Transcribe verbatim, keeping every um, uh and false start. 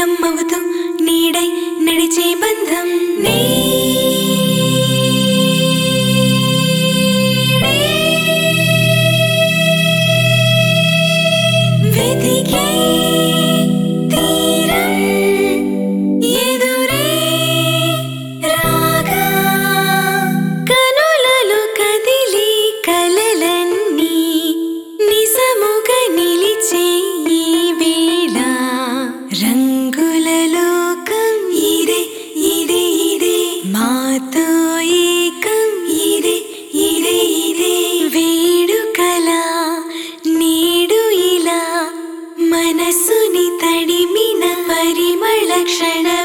నిజమవుతూ నీడై నడిచే బంధం నీ వెతికే తీరం ఎదురే రాగా కనులలో కదిలి కలలన్నీ నిజముగా నిలిచే ఈ వేళ రంగుల లోకం ఇదే ఇదే ఇదే మాతో ఏకం ఇదే ఇదే ఇదే వేడుకల నేడు ఇలా మనసుని తడిమిన పరిమళ క్షణ